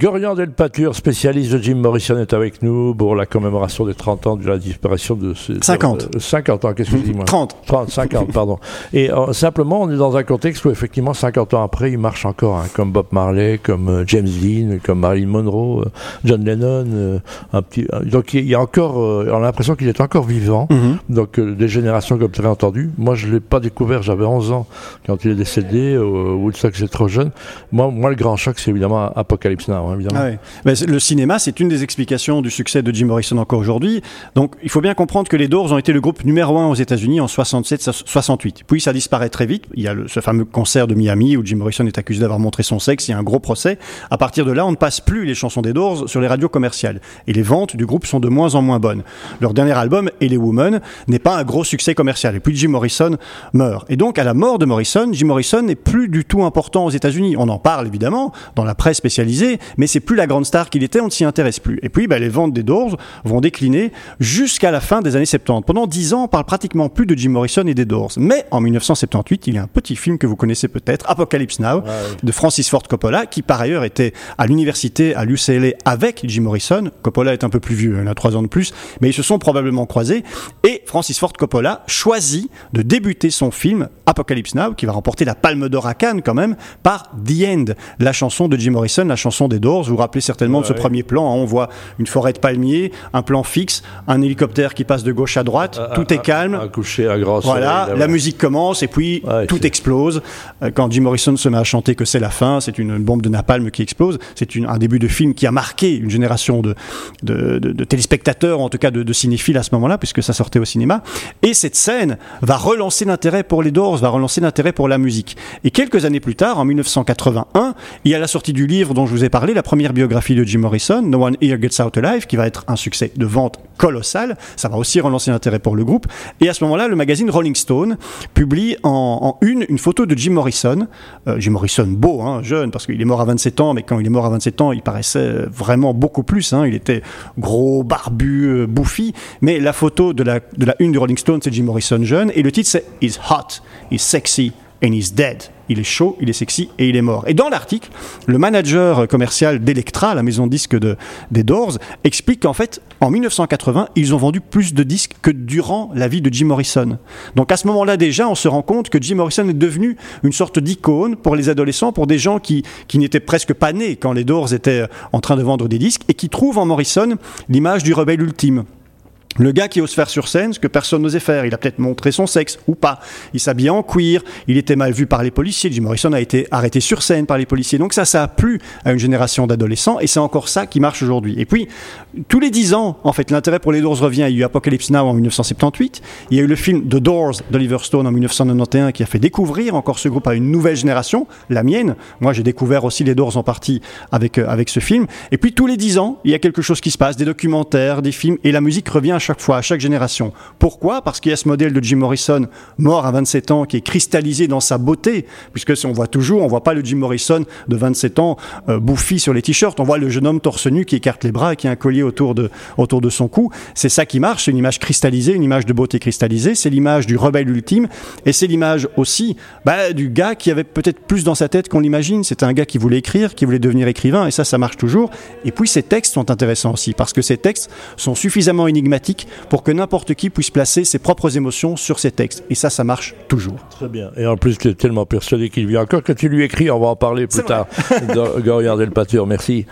Gorian Del Pâture, spécialiste de Jim Morrison, est avec nous pour la commémoration des 30 ans de la disparition de... 50 ans, qu'est-ce que je dis moi 50, pardon. Et simplement, on est dans un contexte où effectivement, 50 ans après, il marche encore, hein, comme Bob Marley, comme James Dean, comme Marilyn Monroe, John Lennon, donc il y a encore, on a l'impression qu'il est encore vivant, donc des générations comme tu l'as entendu. Moi, je ne l'ai pas découvert, j'avais 11 ans quand il est décédé, Woodstock, c'est trop jeune. Moi, le grand choc, c'est évidemment Apocalypse Now, hein, évidemment. Ah oui. Mais le cinéma, c'est une des explications du succès de Jim Morrison encore aujourd'hui. Donc, il faut bien comprendre que les Doors ont été le groupe numéro 1 aux États-Unis en 67-68. Puis, ça disparaît très vite. Il y a ce fameux concert de Miami où Jim Morrison est accusé d'avoir montré son sexe. Il y a un gros procès. À partir de là, on ne passe plus les chansons des Doors sur les radios commerciales. Et les ventes du groupe sont de moins en moins bonnes. Leur dernier album, L.A. Woman, n'est pas un gros succès commercial. Et puis, Jim Morrison meurt. Et donc, à la mort de Morrison, Jim Morrison n'est plus du tout important aux États-Unis. On en parle évidemment dans la presse spécialisée, mais c'est plus la grande star qu'il était, on ne s'y intéresse plus. Et puis, les ventes des Doors vont décliner jusqu'à la fin des années 70. Pendant 10 ans, on parle pratiquement plus de Jim Morrison et des Doors. Mais en 1978, il y a un petit film que vous connaissez peut-être, Apocalypse Now, de Francis Ford Coppola, qui par ailleurs était à l'université à l'UCLA avec Jim Morrison. Coppola est un peu plus vieux, il a 3 ans de plus, mais ils se sont probablement croisés. Et Francis Ford Coppola choisit de débuter son film Apocalypse Now, qui va remporter la Palme d'Or à Cannes quand même, par The End, la chanson de Jim Morrison, la chanson des Doors. Vous vous rappelez certainement de ce premier plan, hein, on voit une forêt de palmiers, un plan fixe, un hélicoptère qui passe de gauche à droite, tout est calme. Un coucher à grand soleil. Voilà, la musique commence et puis tout explose. Quand Jim Morrison se met à chanter que c'est la fin, c'est une bombe de napalm qui explose. C'est un début de film qui a marqué une génération de téléspectateurs, en tout cas de cinéphiles à ce moment-là, puisque ça sortait au cinéma. Et cette scène va relancer l'intérêt pour les Doors, va relancer l'intérêt pour la musique. Et quelques années plus tard, en 1981, il y a la sortie du livre dont je vous ai parlé, la première biographie de Jim Morrison, No One Here Gets Out Alive, qui va être un succès de vente colossal. Ça va aussi relancer l'intérêt pour le groupe. Et à ce moment-là, le magazine Rolling Stone publie en une photo de Jim Morrison. Jim Morrison beau, hein, jeune, parce qu'il est mort à 27 ans, mais quand il est mort à 27 ans, il paraissait vraiment beaucoup plus. Hein. Il était gros, barbu, bouffi. Mais la photo de la une de Rolling Stone, c'est Jim Morrison jeune. Et le titre, c'est « He's hot, he's sexy and he's dead ». Il est chaud, il est sexy et il est mort. Et dans l'article, le manager commercial d'Elektra, la maison de disques des Doors, explique qu'en fait, en 1980, ils ont vendu plus de disques que durant la vie de Jim Morrison. Donc à ce moment-là déjà, on se rend compte que Jim Morrison est devenu une sorte d'icône pour les adolescents, pour des gens qui n'étaient presque pas nés quand les Doors étaient en train de vendre des disques et qui trouvent en Morrison l'image du rebelle ultime. Le gars qui ose faire sur scène ce que personne n'osait faire. Il a peut-être montré son sexe, ou pas. Il s'habillait en cuir, il était mal vu par les policiers. Jim Morrison a été arrêté sur scène par les policiers. Donc ça a plu à une génération d'adolescents, et c'est encore ça qui marche aujourd'hui. Et puis, tous les 10 ans, en fait, l'intérêt pour les Doors revient. Il y a eu Apocalypse Now en 1978, il y a eu le film The Doors d'Oliver Stone en 1991 qui a fait découvrir encore ce groupe à une nouvelle génération, la mienne. Moi, j'ai découvert aussi les Doors en partie avec ce film. Et puis, tous les 10 ans, il y a quelque chose qui se passe, des documentaires, des films, et la musique revient à chaque fois, à chaque génération. Pourquoi ? Parce qu'il y a ce modèle de Jim Morrison, mort à 27 ans, qui est cristallisé dans sa beauté, puisque on voit pas le Jim Morrison de 27 ans bouffi sur les t-shirts, on voit le jeune homme torse nu qui écarte les bras et qui a un collier autour de son cou. C'est ça qui marche, c'est une image cristallisée, une image de beauté cristallisée, c'est l'image du rebelle ultime, et c'est l'image aussi du gars qui avait peut-être plus dans sa tête qu'on l'imagine. C'était un gars qui voulait écrire, qui voulait devenir écrivain, et ça marche toujours. Et puis ces textes sont intéressants aussi, parce que ces textes sont suffisamment énigmatiques pour que n'importe qui puisse placer ses propres émotions sur ces textes. Et ça marche toujours. Très bien. Et en plus, tu es tellement persuadé qu'il vit encore que tu lui écris, on va en parler plus tard. Gorian Del Pâture, merci.